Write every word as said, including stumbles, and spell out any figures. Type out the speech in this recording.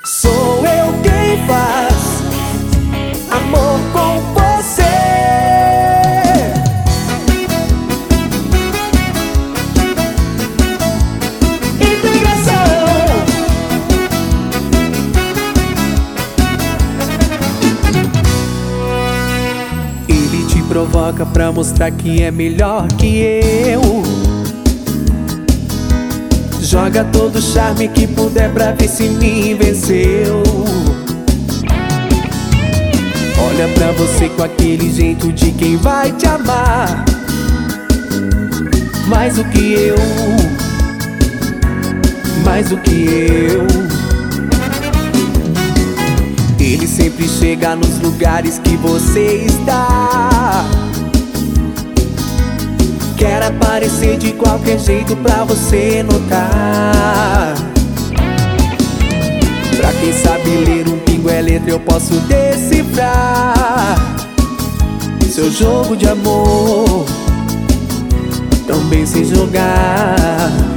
Sou eu quem faz amor com você. Integração. Ele te provoca pra mostrar que é melhor que eu. Joga todo o charme que puder pra ver se me venceu. Olha pra você com aquele jeito de quem vai te amar mais do que eu, mais do que eu. Ele sempre chega nos lugares que você está. Quer aparecer de qualquer jeito pra você notar. Pra quem sabe ler um pingo é letra, eu posso decifrar seu jogo de amor, também sei jogar.